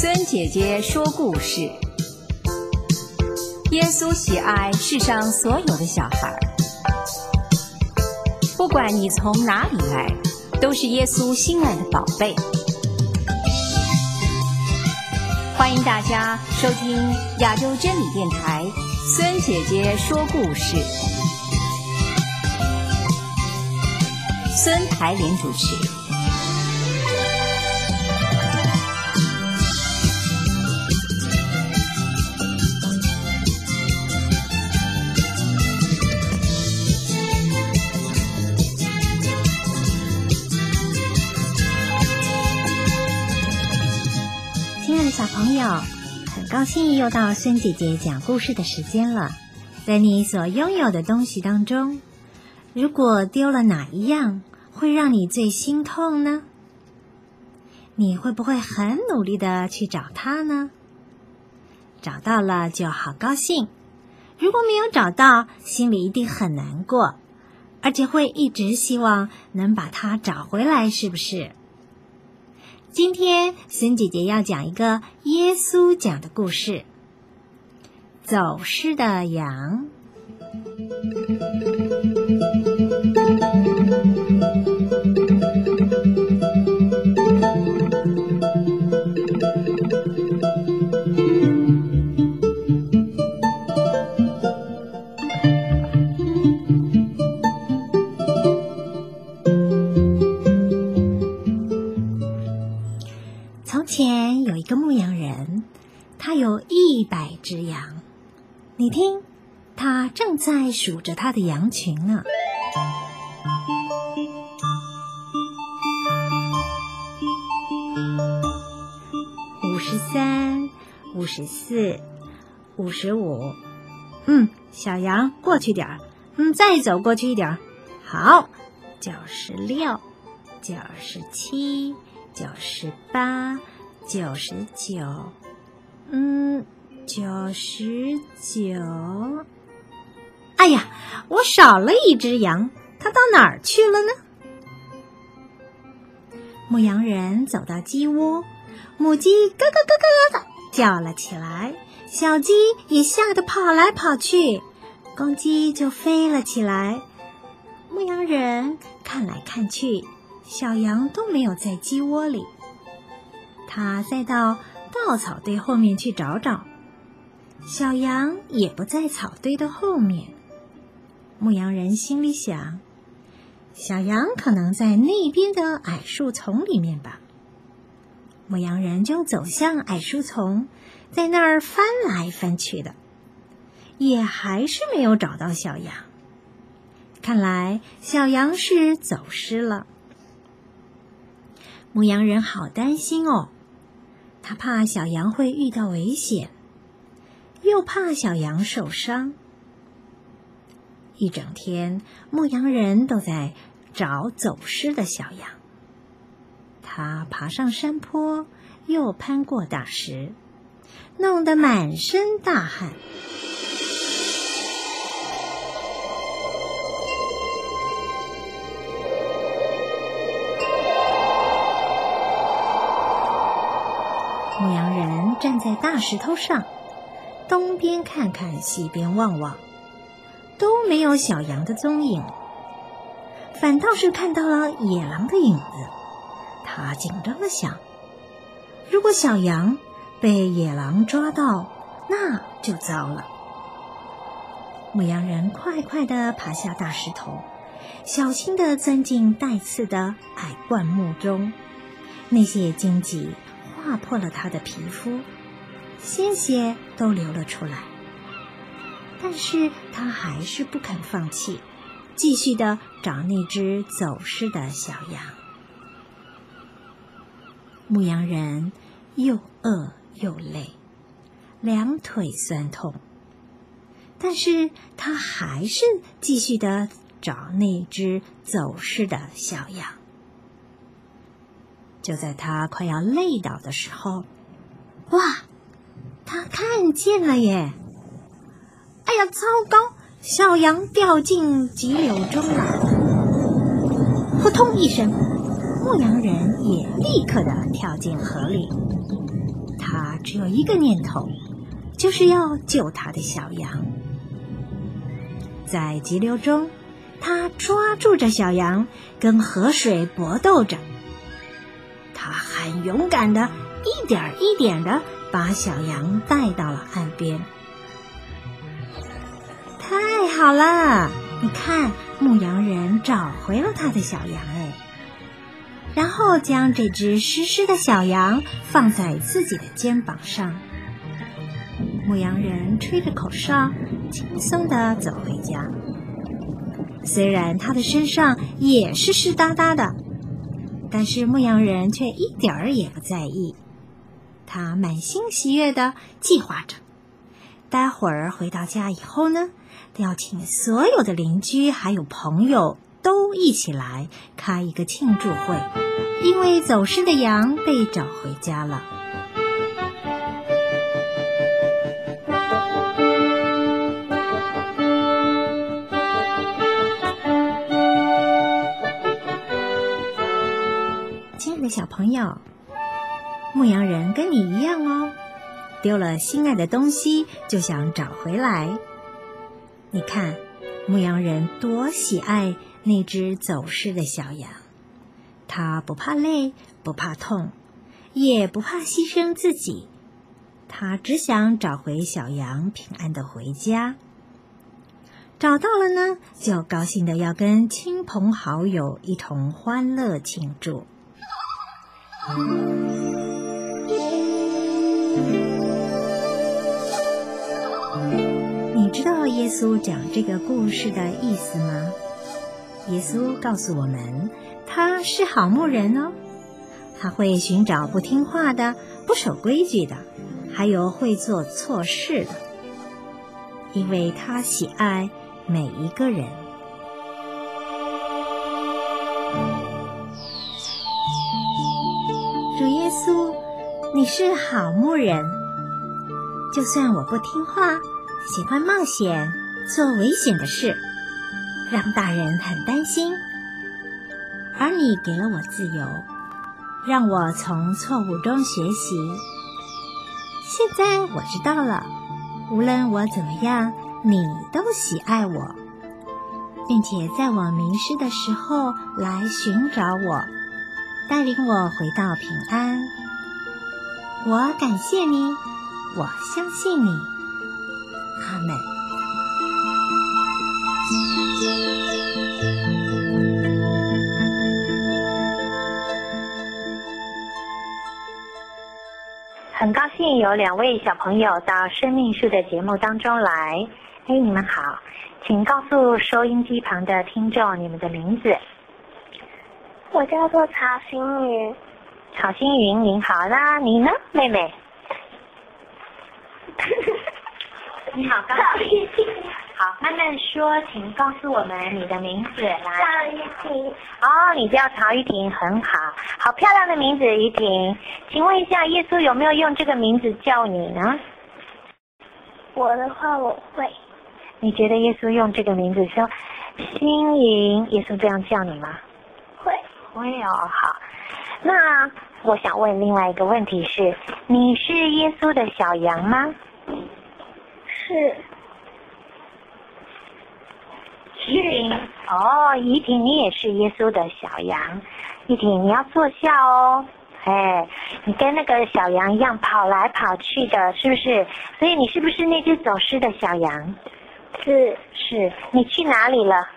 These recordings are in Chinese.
孙姐姐说故事。耶稣喜爱世上所有的小孩，不管你从哪里来，都是耶稣心爱的宝贝。欢迎大家收听亚洲真理电台孙姐姐说故事，孙台莲主持。 亲爱的小朋友，很高兴又到孙姐姐讲故事的时间了。在你所拥有的东西当中，如果丢了哪一样会让你最心痛呢？你会不会很努力的去找它呢？找到了就好高兴，如果没有找到，心里一定很难过，而且会一直希望能把它找回来，是不是？今天孙姐姐要讲一个耶稣讲的故事，走失的羊。从前有一个牧羊人，他有100只羊。你听，他正在数着他的羊群呢。53、54、55。小羊过去点儿，再走过去一点儿。好，96、97、98、99，99。哎呀，我少了一只羊，它到哪儿去了呢？牧羊人走到鸡窝，母鸡咯咯咯咯的叫了起来，小鸡也吓得跑来跑去，公鸡就飞了起来。牧羊人看来看去，小羊都没有在鸡窝里，他再到稻草堆后面去找找，小羊也不在草堆的后面。牧羊人心里想，小羊可能在那边的矮树丛里面吧。牧羊人就走向矮树丛，在那儿翻来翻去的，也还是没有找到小羊。看来小羊是走失了。牧羊人好担心哦，他怕小羊会遇到危险，又怕小羊受伤。一整天，牧羊人都在找走失的小羊。他爬上山坡，又攀过大石，弄得满身大汗。牧羊人站在大石头上，东边看看，西边望望，都没有小羊的踪影，反倒是看到了野狼的影子。他紧张地想，如果小羊被野狼抓到，那就糟了。牧羊人快快地爬下大石头，小心地钻进带刺的矮灌木中，那些荆棘划破了他的皮肤，鲜血都流了出来。但是他还是不肯放弃，继续的找那只走失的小羊。牧羊人又饿又累，两腿酸痛，但是他还是继续的找那只走失的小羊。就在他快要累倒的时候，哇，他看见了耶！哎呀，糟糕，小羊掉进急流中了。扑通一声，牧羊人也立刻的跳进河里。 他只有一个念头，就是要救他的小羊。在急流中，他抓住着小羊，跟河水搏斗着。他很勇敢的一点一点的把小羊带到了岸边。太好了，你看，牧羊人找回了他的小羊哎。然后将这只湿湿的小羊放在自己的肩膀上。牧羊人吹着口哨，轻松地走回家。虽然他的身上也是湿哒哒的，但是牧羊人却一点儿也不在意。他满心喜悦地计划着，待会儿回到家以后呢，要请所有的邻居还有朋友都一起来开一个庆祝会，因为走失的羊被找回家了。亲爱的小朋友，牧羊人跟你一样哦，丢了心爱的东西就想找回来。你看，牧羊人多喜爱那只走失的小羊，他不怕累，不怕痛，也不怕牺牲自己，他只想找回小羊，平安的回家。找到了呢，就高兴的要跟亲朋好友一同欢乐庆祝。你知道耶稣讲这个故事的意思吗？耶稣告诉我们，他是好牧人哦，他会寻找不听话的、不守规矩的，还有会做错事的，因为他喜爱每一个人。主耶稣，你是好牧人，就算我不听话，喜欢冒险，做危险的事，让大人很担心，而你给了我自由，让我从错误中学习。现在我知道了，无论我怎么样，你都喜爱我，并且在我迷失的时候来寻找我，带领我回到平安。我感谢你，我相信你。阿们。 很高兴有2位小朋友到生命树的节目当中来。你们好，请告诉收音机旁的听众你们的名字。 我叫做曹星云。 曹星云，您好。那你呢，妹妹？你好，高兴。好，慢慢说，请告诉我们你的名字。来， 曹玉婷。 哦，你叫曹玉婷，很好，好漂亮的名字，玉婷。请问一下，耶稣有没有用这个名字叫你呢？ 我的话，我会。 你觉得耶稣用这个名字说星云，耶稣这样叫你吗？ 会。 会哦，好。那我想问另外一个问题是，你是耶稣的小羊吗？ 是。 怡婷，哦，怡婷，你也是耶稣的小羊。怡婷，你要坐下哦。哎，你跟那个小羊一样跑来跑去的，是不是？所以你是不是那只走失的小羊？ 是。 是。你去哪里了？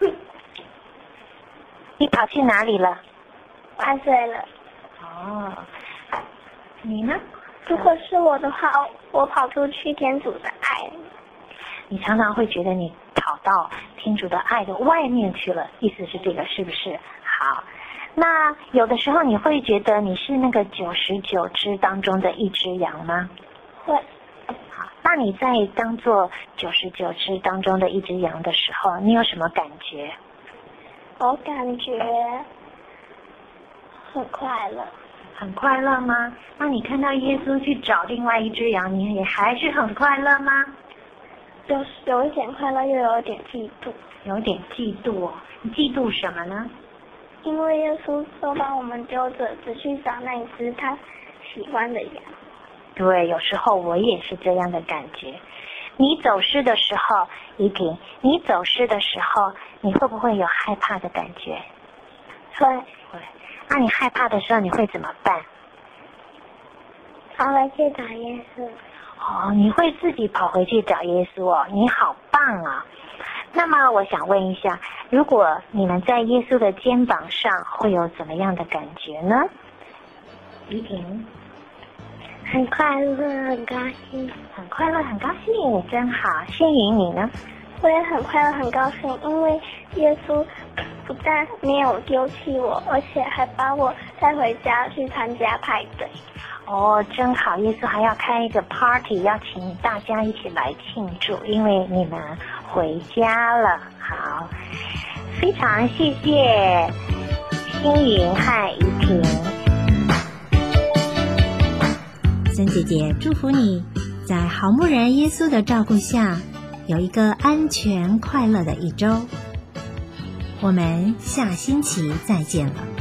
你跑去哪里了？ 玩水了。 哦，你呢？ 如果是我的话，我跑出去天主的爱。 你常常会觉得你跑到天主的爱的外面去了，意思是这个，是不是？好，那有的时候你会觉得你是那个99只当中的一只羊吗？ 会。 好，那你在当做99只当中的一只羊的时候，你有什么感觉？ 我感觉很快乐。 很快乐吗？那你看到耶稣去找另外一只羊，你也还是很快乐吗？ 有一点快乐，又有一点嫉妒。 有点嫉妒哦。你嫉妒什么呢？ 因为耶稣都把我们丢着，只去找那一只他喜欢的羊。 对，有时候我也是这样的感觉。你走失的时候，怡婷，你走失的时候，你会不会有害怕的感觉？ 会。 会。那你害怕的时候，你会怎么办？ 跑回去找耶稣。 哦，你会自己跑回去找耶稣哦，你好棒啊！那么我想问一下，如果你们在耶稣的肩膀上，会有怎么样的感觉呢？怡婷， 很快乐，很高兴。 很快乐，很高兴，真好。仙云，你呢？ 我也很快乐，很高兴，因为耶稣不但没有丢弃我，而且还把我带回家去参加派对。 哦，真好！耶稣还要开一个 party， 邀请大家一起来庆祝，因为你们回家了。好，非常谢谢星云和怡婷。 孙姐姐祝福你，在好牧人耶稣的照顾下，有一个安全快乐的一周。我们下星期再见了。